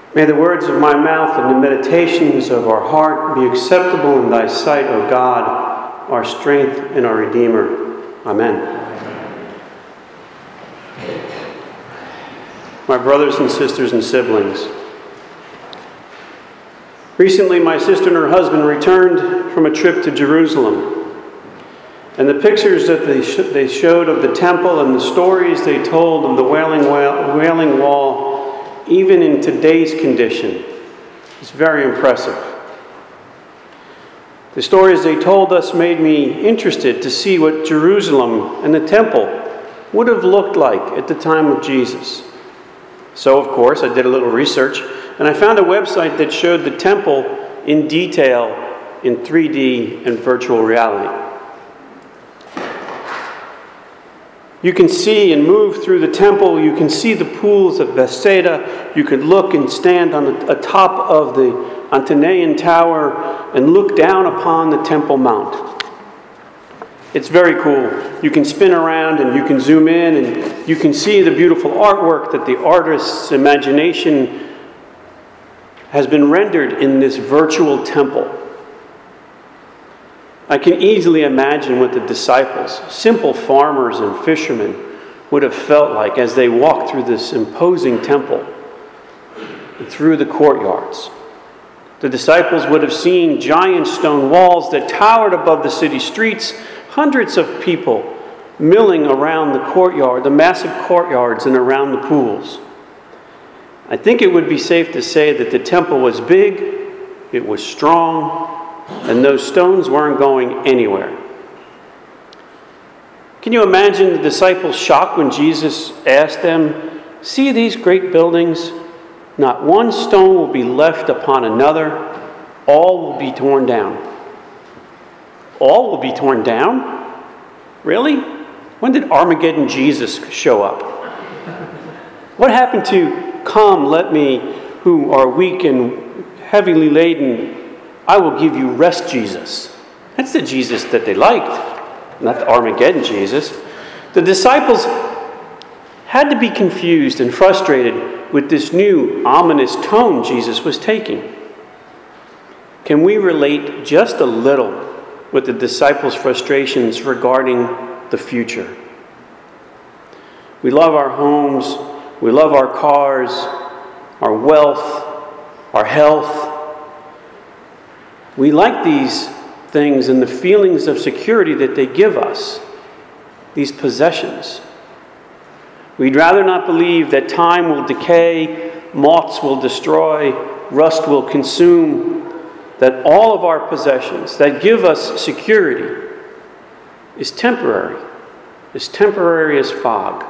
May the words of my mouth and the meditations of our heart be acceptable in thy sight, O God, our strength and our Redeemer. Amen. My brothers and sisters and siblings, recently my sister and her husband returned from a trip to Jerusalem. And the pictures that they showed of the temple and the stories they told of the Wailing Wall, even in today's condition, is very impressive. The stories they told us made me interested to see what Jerusalem and the temple would have looked like at the time of Jesus. So, of course, I did a little research, and I found a website that showed the temple in detail in 3D and virtual reality. You can see and move through the temple. You can see the pools of Bethsaida. You could look and stand on the top of the Antonean Tower and look down upon the Temple Mount. It's very cool. You can spin around and you can zoom in and you can see the beautiful artwork that the artist's imagination has been rendered in this virtual temple. I can easily imagine what the disciples, simple farmers and fishermen, would have felt like as they walked through this imposing temple and through the courtyards. The disciples would have seen giant stone walls that towered above the city streets, hundreds of people milling around the courtyard, the massive courtyards and around the pools. I think it would be safe to say that the temple was big, it was strong, and those stones weren't going anywhere. Can you imagine the disciples' shock when Jesus asked them, "See these great buildings? Not one stone will be left upon another. All will be torn down." All will be torn down? Really? When did Armageddon Jesus show up? What happened to "Come, let me, who are weak and heavily laden, I will give you rest," Jesus? That's the Jesus that they liked, not the Armageddon Jesus. The disciples had to be confused and frustrated with this new ominous tone Jesus was taking. Can we relate just a little with the disciples' frustrations regarding the future? We love our homes, we love our cars, our wealth, our health. We like these things and the feelings of security that they give us, these possessions. We'd rather not believe that time will decay, moths will destroy, rust will consume, that all of our possessions that give us security is temporary as fog.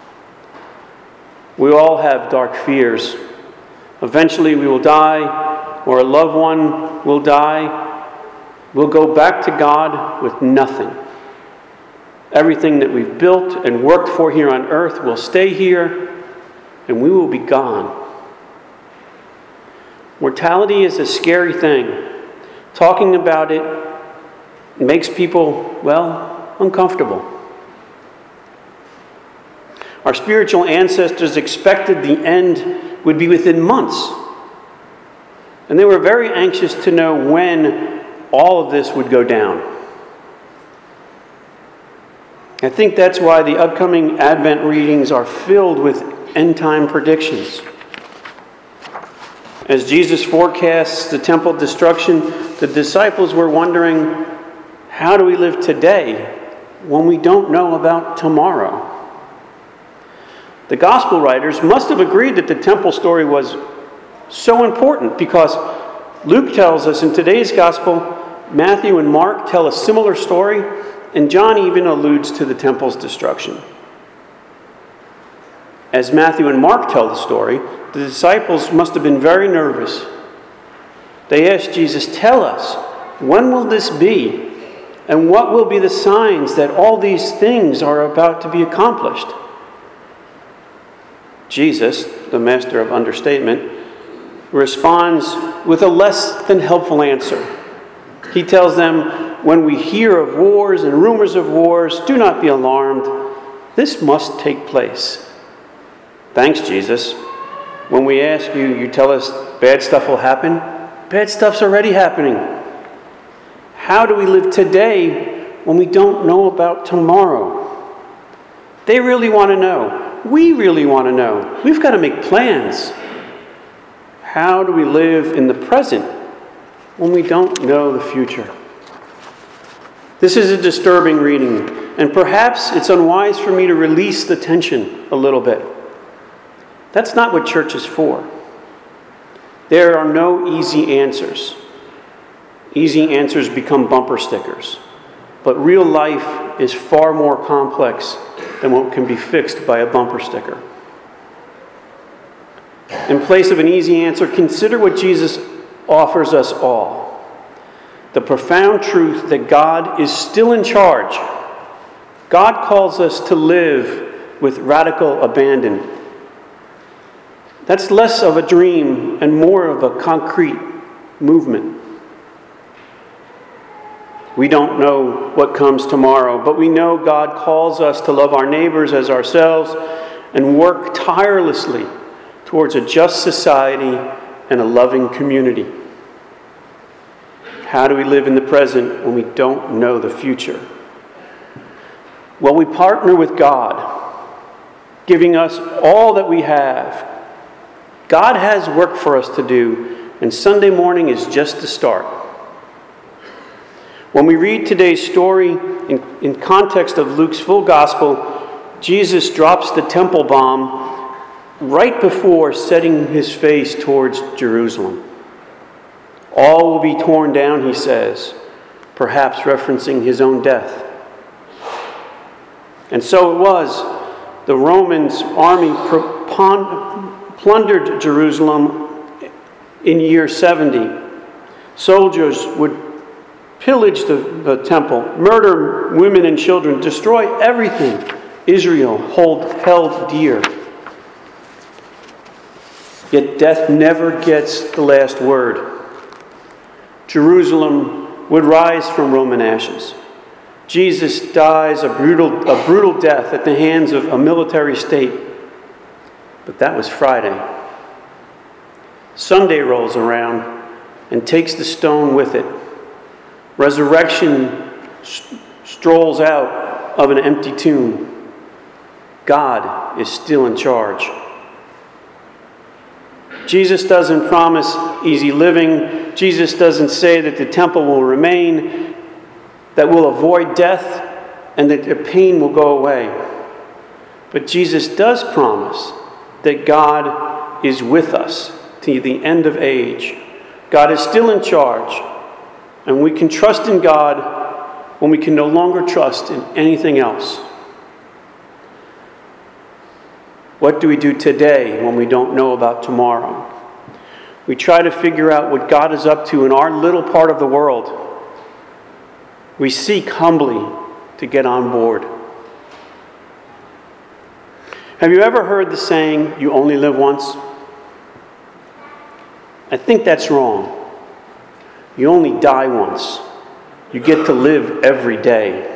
We all have dark fears. Eventually we will die, or a loved one will die. We'll go back to God with nothing. Everything that we've built and worked for here on earth will stay here, and we will be gone. Mortality is a scary thing. Talking about it makes people, uncomfortable. Our spiritual ancestors expected the end would be within months. And they were very anxious to know when all of this would go down. I think that's why the upcoming Advent readings are filled with end-time predictions. As Jesus forecasts the temple destruction, the disciples were wondering, how do we live today when we don't know about tomorrow? The gospel writers must have agreed that the temple story was so important because Luke tells us in today's gospel, Matthew and Mark tell a similar story, and John even alludes to the temple's destruction. As Matthew and Mark tell the story, the disciples must have been very nervous. They asked Jesus, "Tell us, when will this be? And what will be the signs that all these things are about to be accomplished?" Jesus, the master of understatement, responds with a less than helpful answer. He tells them, "When we hear of wars and rumors of wars, do not be alarmed. This must take place." Thanks, Jesus. When we ask you, you tell us bad stuff will happen. Bad stuff's already happening. How do we live today when we don't know about tomorrow? They really want to know. We really want to know. We've got to make plans. How do we live in the present when we don't know the future? This is a disturbing reading, and perhaps it's unwise for me to release the tension a little bit. That's not what church is for. There are no easy answers. Easy answers become bumper stickers. But real life is far more complex than what can be fixed by a bumper sticker. In place of an easy answer, consider what Jesus offers us all. The profound truth that God is still in charge. God calls us to live with radical abandon. That's less of a dream and more of a concrete movement. We don't know what comes tomorrow, but we know God calls us to love our neighbors as ourselves and work tirelessly towards a just society and a loving community. How do we live in the present when we don't know the future? Well, we partner with God, giving us all that we have. God has work for us to do, and Sunday morning is just the start. When we read today's story in context of Luke's full gospel, Jesus drops the temple bomb right before setting his face towards Jerusalem. All will be torn down, he says, perhaps referencing his own death. And so it was. The Romans' army plundered Jerusalem in year 70. Soldiers would pillage the temple, murder women and children, destroy everything Israel held dear. Yet death never gets the last word. Jerusalem would rise from Roman ashes. Jesus dies a brutal death at the hands of a military state. But that was Friday. Sunday rolls around and takes the stone with it. Resurrection strolls out of an empty tomb. God is still in charge. Jesus doesn't promise easy living. Jesus doesn't say that the temple will remain, that we'll avoid death, and that the pain will go away. But Jesus does promise that God is with us to the end of age. God is still in charge, and we can trust in God when we can no longer trust in anything else. What do we do today when we don't know about tomorrow? We try to figure out what God is up to in our little part of the world. We seek humbly to get on board. Have you ever heard the saying, "You only live once"? I think that's wrong. You only die once. You get to live every day.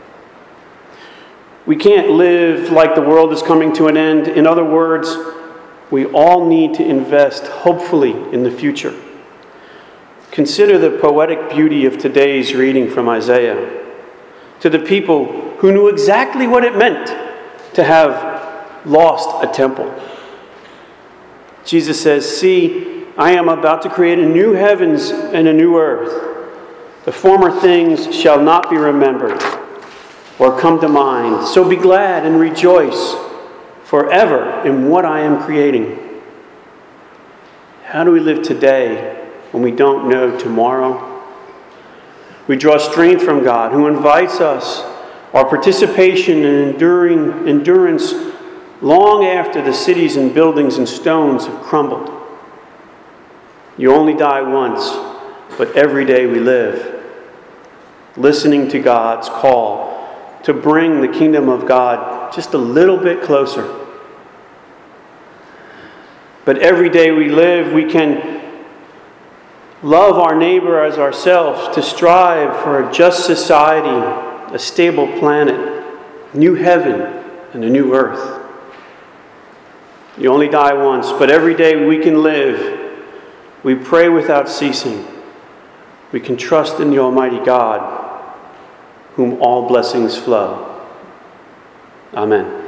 We can't live like the world is coming to an end. In other words, we all need to invest hopefully in the future. Consider the poetic beauty of today's reading from Isaiah. To the people who knew exactly what it meant to have lost a temple. Jesus says, "See, I am about to create a new heavens and a new earth. The former things shall not be remembered or come to mind. So be glad and rejoice forever in what I am creating." How do we live today when we don't know tomorrow? We draw strength from God, who invites us, our participation and endurance long after the cities and buildings and stones have crumbled. You only die once, but every day we live, listening to God's call to bring the kingdom of God just a little bit closer. But every day we live, we can love our neighbor as ourselves, to strive for a just society, a stable planet, new heaven, and a new earth. You only die once, but every day we can live. We pray without ceasing. We can trust in the Almighty God, whom all blessings flow. Amen.